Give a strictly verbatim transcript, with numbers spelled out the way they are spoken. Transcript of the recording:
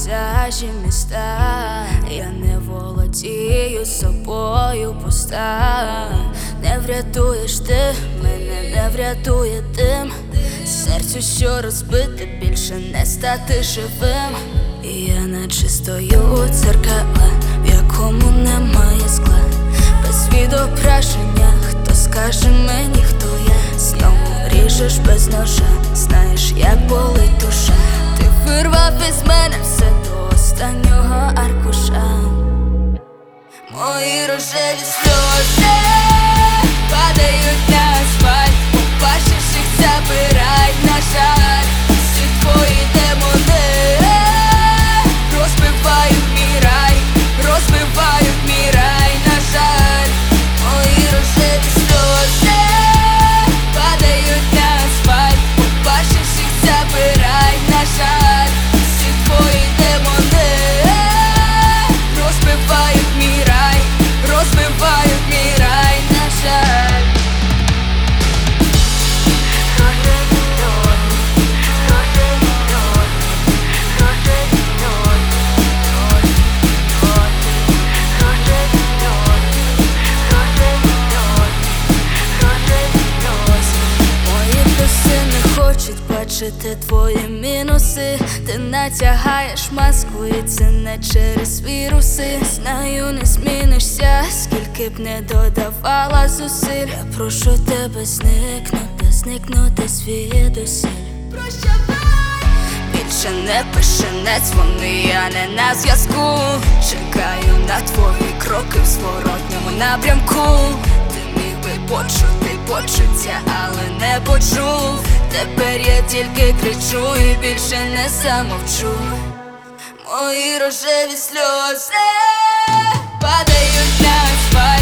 пейзажі, міста. Я не володію собою, пуста. Не врятуєш ти, мене не врятує дим. Серцю, що розбите, більше не стати живим. І я наче стою у дзеркала, в якому немає скла. Без відображення, хто скаже мені, хто я. Знову ріжеш без ножа, знаєш, як болить душа. Ти вирвав із мене все до останнього аркуша. Мої рожеві сльози падають на асфальт. Побачиш їх, забирай, на жаль. Всі твої демони розбивають мій рай, розбивають мій рай, на жаль. Мої рожеві сльози падають на асфальт. Побачиш їх, забирай, на жаль. Всі твої демони розбивають мій рай, розбивають мій рай, на жаль. Хочуть бачити твої мінуси. Ти натягаєш маску, і це не через віруси. Знаю, не змінишся, скільки б не додавала зусиль. Я прошу тебе зникнути, зникнути звідусіль. Прощавай! Більше не пиши, не дзвони, я не на зв'язку. Чекаю на твої кроки в зворотньому напрямку. Ти міг би почути почуття, але не почув. Тепер я тільки кричу і більше не замовчу. Мої рожеві сльози падають на асфальт.